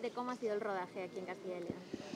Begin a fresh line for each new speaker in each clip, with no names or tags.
de cómo ha sido el rodaje aquí en Castilla y León.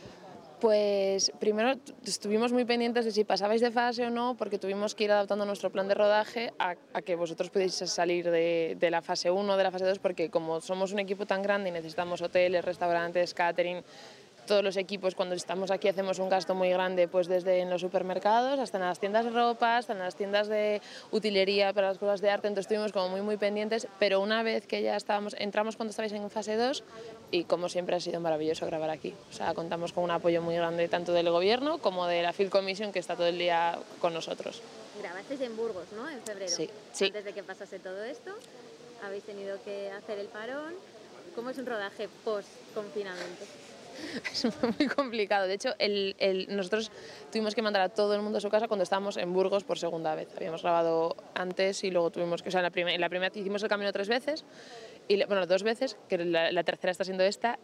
Pues primero estuvimos muy pendientes de si pasabais de fase o no, porque tuvimos que ir adaptando nuestro plan de rodaje a que vosotros pudieseis salir de la fase 1, de la fase 2, porque como somos un equipo tan grande y necesitamos hoteles, restaurantes, catering, todos los equipos cuando estamos aquí hacemos un gasto muy grande, pues desde en los supermercados hasta en las tiendas de ropa, hasta en las tiendas de utilería para las cosas de arte, entonces estuvimos como muy pendientes, pero una vez que ya entramos cuando estabais en fase 2 y como siempre ha sido maravilloso grabar aquí, o sea, contamos con un apoyo muy grande tanto del gobierno como de la Film Commission que está todo el día con nosotros.
Grabasteis en Burgos, ¿no? En febrero.
Sí, sí.
Antes de que pasase todo esto, habéis tenido que hacer el parón. ¿Cómo es un rodaje post-confinamiento?
Es muy complicado. De hecho, nosotros tuvimos que mandar a todo el mundo a su casa cuando estábamos en Burgos por segunda vez. Habíamos grabado antes y luego tuvimos que... O sea, en la primera hicimos el camino 3 veces, bueno, 2 veces, que la tercera está siendo esta,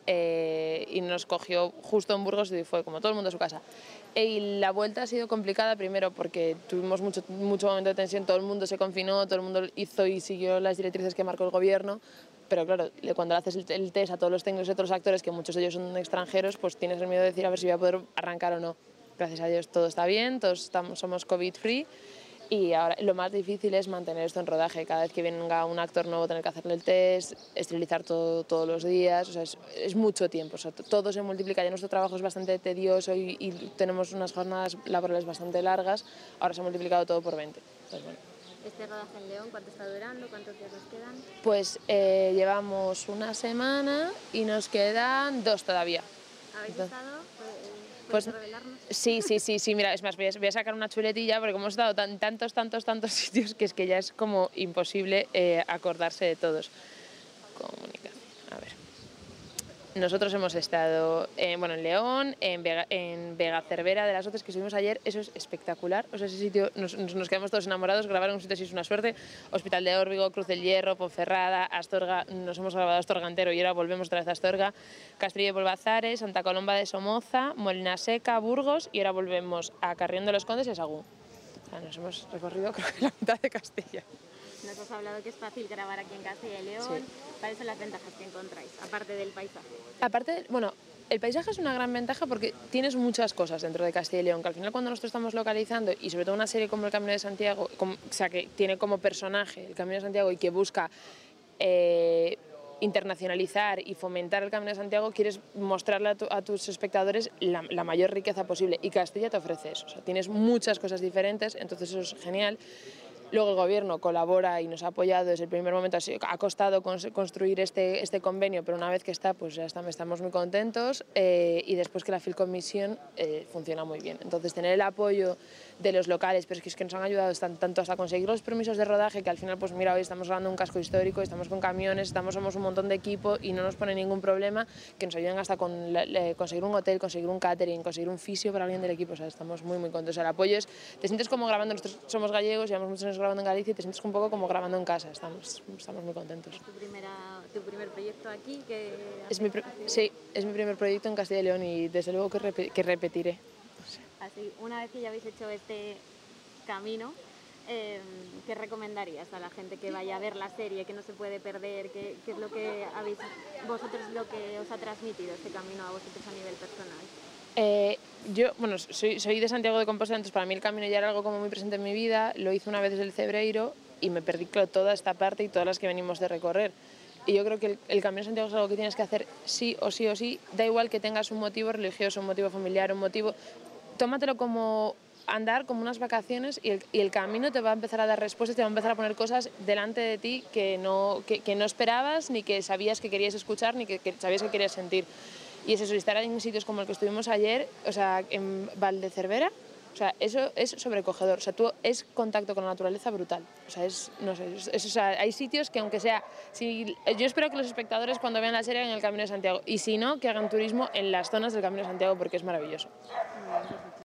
y nos cogió justo en Burgos y fue como todo el mundo a su casa. Y la vuelta ha sido complicada primero porque tuvimos mucho momento de tensión, todo el mundo se confinó, todo el mundo hizo y siguió las directrices que marcó el gobierno, pero claro, cuando haces el test a todos los técnicos y otros actores, que muchos de ellos son extranjeros, pues tienes el miedo de decir a ver si voy a poder arrancar o no. Gracias a Dios todo está bien, todos somos COVID free. Y ahora lo más difícil es mantener esto en rodaje. Cada vez que venga un actor nuevo tener que hacerle el test, esterilizar todo todos los días, o sea, es mucho tiempo, o sea, todo se multiplica. Ya nuestro trabajo es bastante tedioso y tenemos unas jornadas laborales bastante largas, ahora se ha multiplicado todo por 20. Entonces, bueno.
Este rodaje en León, ¿cuánto está durando? ¿Cuántos días nos quedan?
Pues llevamos una semana y nos quedan 2 todavía.
¿Habéis estado?
Pues
revelarnos?
sí, mira, es más, voy a sacar una chuletilla porque hemos estado tantos sitios que es que ya es como imposible acordarse de todos. Comunicación, a ver. Nosotros hemos estado en León, en Vega Cervera de las Hoces, que estuvimos ayer, eso es espectacular, o sea, ese sitio nos quedamos todos enamorados, grabar en un sitio así es una suerte. Hospital de Órbigo, Cruz del Hierro, Ponferrada, Astorga, nos hemos grabado Astorga entero y ahora volvemos otra vez a Astorga, Castrillo de Polvazares, Santa Colomba de Somoza, Molina Seca, Burgos y ahora volvemos a Carrión de los Condes y a Sagún. O sea, nos hemos recorrido creo que la mitad de Castilla.
Nos has hablado que es fácil grabar aquí en Castilla y León. Sí. ¿Cuáles son las ventajas que encontráis, aparte del paisaje?
El paisaje es una gran ventaja porque tienes muchas cosas dentro de Castilla y León, que al final cuando nosotros estamos localizando, y sobre todo una serie como El Camino de Santiago, o sea, que tiene como personaje El Camino de Santiago y que busca internacionalizar y fomentar el Camino de Santiago, quieres mostrarle a tus espectadores la mayor riqueza posible, y Castilla te ofrece eso, o sea, tienes muchas cosas diferentes, entonces eso es genial. Luego el gobierno colabora y nos ha apoyado desde el primer momento, ha costado construir este convenio, pero una vez que está, pues ya estamos muy contentos, y después que la Film Commission funciona muy bien. Entonces tener el apoyo de los locales, pero es que nos han ayudado tanto hasta conseguir los permisos de rodaje, que al final, pues mira, hoy estamos grabando un casco histórico, estamos con camiones, somos un montón de equipo y no nos pone ningún problema, que nos ayudan hasta con conseguir un hotel, conseguir un catering, conseguir un fisio para alguien del equipo, o sea, estamos muy contentos. O sea, el apoyo es, te sientes como grabando, nosotros somos gallegos, llevamos muchos años grabando en Galicia y te sientes un poco como grabando en casa, estamos muy contentos.
¿Es tu primer proyecto aquí?
Sí, es mi primer proyecto en Castilla y León y desde luego que repetiré.
Así, una vez que ya habéis hecho este camino, ¿qué recomendarías a la gente que vaya a ver la serie, que no se puede perder? ¿Qué es lo que vosotros lo que os ha transmitido este camino a vosotros a nivel personal?
Yo, soy de Santiago de Compostela, entonces para mí el camino ya era algo como muy presente en mi vida. Lo hice una vez desde el Cebreiro y me perdí toda esta parte y todas las que venimos de recorrer. Y yo creo que el Camino de Santiago es algo que tienes que hacer sí o sí, da igual que tengas un motivo religioso, un motivo familiar, un motivo... Tómatelo como andar, como unas vacaciones, y el camino te va a empezar a dar respuestas, te va a empezar a poner cosas delante de ti que no esperabas, ni que sabías que querías escuchar, ni que sabías que querías sentir. Y es eso, estar en sitios como el que estuvimos ayer, o sea, en Valdecervera, o sea, eso es sobrecogedor, o sea, es contacto con la naturaleza brutal, o sea, o sea, hay sitios que aunque sea, yo espero que los espectadores cuando vean la serie hagan el Camino de Santiago, y si no, que hagan turismo en las zonas del Camino de Santiago porque es maravilloso.